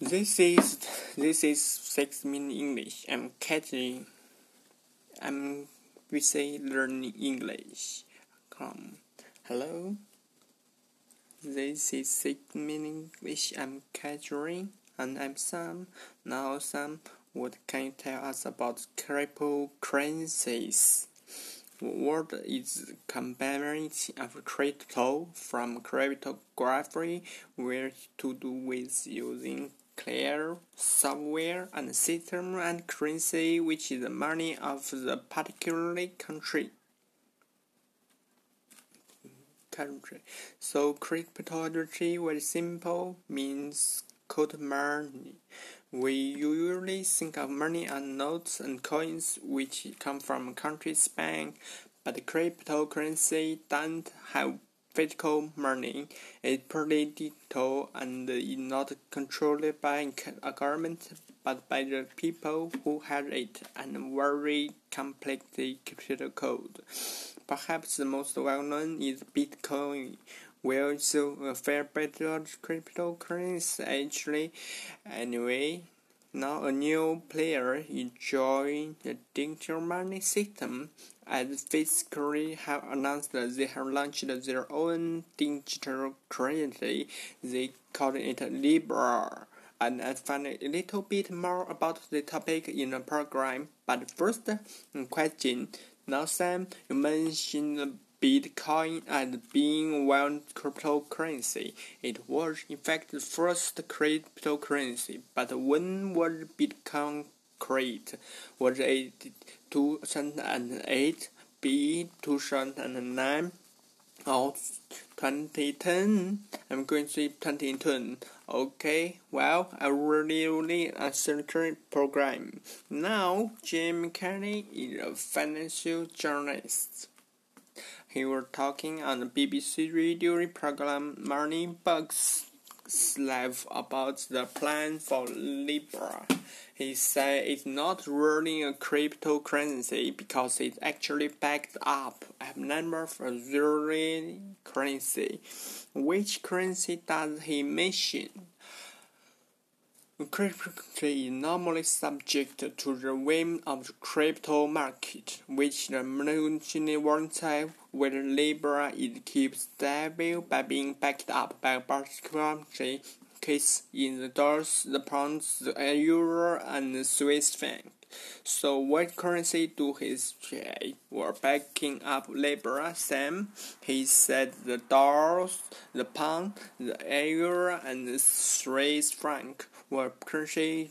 This is 6 Minute English. I'm Catherine. We say learning English. Hello. This is 6 Minute English. I'm Catherine, and I'm Sam. Now, Sam, what can you tell us about cryptocurrencies? What is the combination of crypto from cryptography, which to do with using clear software and system, and currency, which is the money of the particular country. So cryptography, very simple, means code money. We usually think of money and notes and coins which come from a country's bank, but cryptocurrency don't have physical money. It's purely digital and is not controlled by a government, but by the people who have it, and very complex computer code. Perhaps the most well-known is Bitcoin. Well, so a fair bit of cryptocurrency actually. Anyway, now a new player is joining the digital money system, as physically have announced that they have launched their own digital currency. They call it Libra. And I'll find a little bit more about the topic in the program. But first, question. Now, Sam, you mentioned Bitcoin as being one cryptocurrency. It was, in fact, the first cryptocurrency. But when was Bitcoin created? Was it 2008, B 2009, or 2010? I'm going to say 2010. Okay, well, I really a certain program. Now, Jim Carney is a financial journalist. He was talking on the BBC radio program Money Bugs Live about the plan for Libra. He said it's not really a cryptocurrency because it's actually backed up a number of zero currency. Which currency does he mention? Cryptocurrency is normally subject to the whim of the crypto market, which the multinational volatile, where Libra is kept stable by being backed up by a particular currency. Case in the dollars, the pounds, the euro, and the Swiss franc. So what currency do he say were backing up Libra, Sam? He said the dollars, the pound, the euro, and the Swiss franc were currency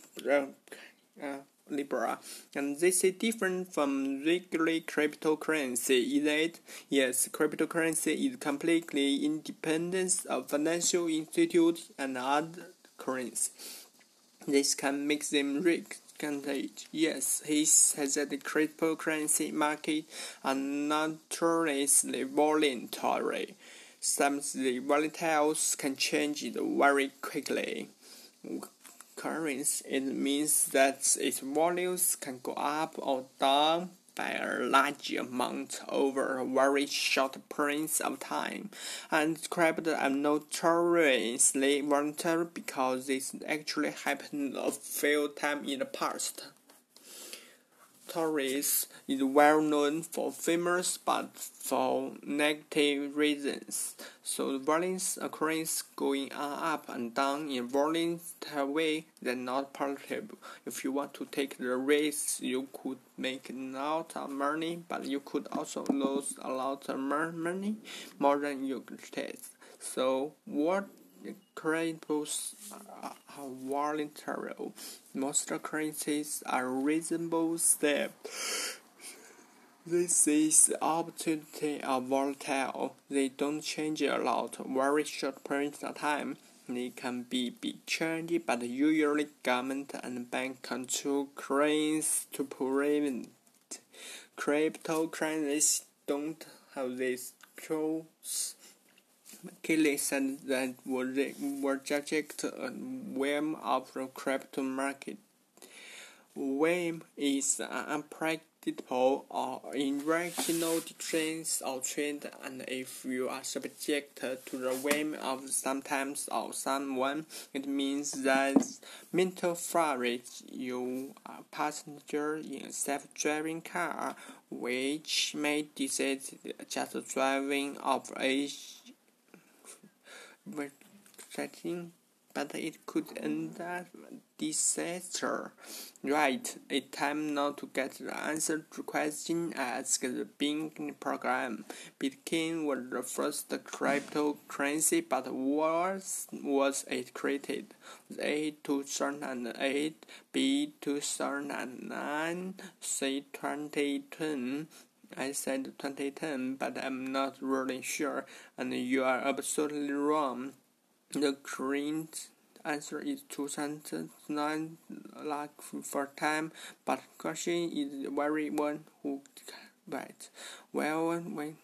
Libra, and this is different from regular cryptocurrency, is it? Yes, cryptocurrency is completely independent of financial institutions and other currencies. This can make them risk. Yes, he says that the cryptocurrency market are notoriously volatile. Some of the volatiles can change it very quickly. Currency, it means that its values can go up or down by a large amount over a very short period of time, and crypto are notoriously volatile because this actually happened a few times in the past. Taurus is well known for famous but for negative reasons. So the violence occurs going up and down in a volatile way that's not positive. If you want to take the risk, you could make a lot of money, but you could also lose a lot of money, more than you expect. So what cryptos are volatile. Most currencies are reasonable step. This is the opportunity of volatile. They don't change a lot, very short periods of time. They can be big changes, but usually government and bank control currencies to prevent. Cryptocurrencies don't have these controls. Kelly said that were subject to a whim of the crypto market. Whim is an unpredictable or irrational trends or trend, and if you are subject to the whim of sometimes or someone, it means that mental flourish. You are a passenger in a self-driving car, which may decide just driving of a but it could end up disaster. Right, it's time now to get the answer to question asked the Bing program. Bitcoin was the first cryptocurrency, but was it created? A 2008, B 2009, C 2010. I said 2010, but I'm not really sure, and you are absolutely wrong. The correct answer is 2009, like for time, but question is very one who right. Well,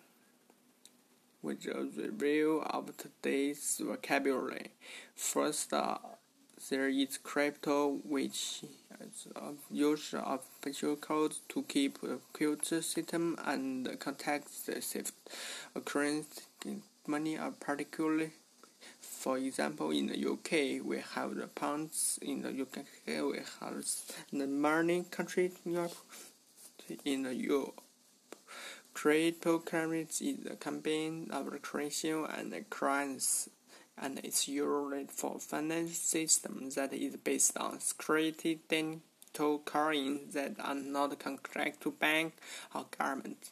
with a review of today's vocabulary. First, there is crypto, which is a use of special codes to keep a computer system and context safe. A currency money are particularly. For example, in the UK, we have the pounds. In the UK, we have the money country Europe. In the Europe, cryptocurrency is a combination of the currency and the currency, and it's used for financial system that is based on security digital coins that are not connected to bank or government.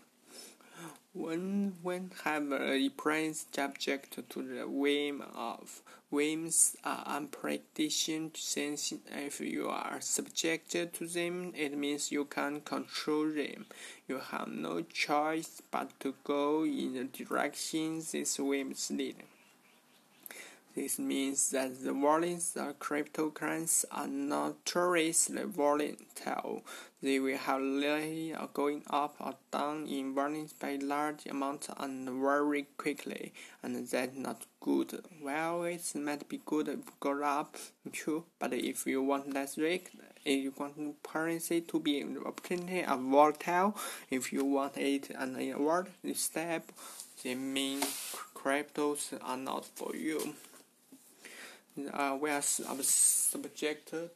When have a price subject to the whims are unpredictable, since if you are subjected to them, it means you can't control them. You have no choice but to go in the direction these whims lead. This means that the wallets of cryptocurrencies are notoriously volatile. They will have lately going up or down in volume by large amounts and very quickly, and that's not good. Well, it might be good if it goes up too, but if you want less risk, if you want currency to be opportunity of volatile, if you want it and a word step, then mean cryptos are not for you. We are subject to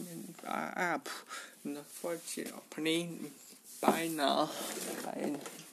app for opening by now.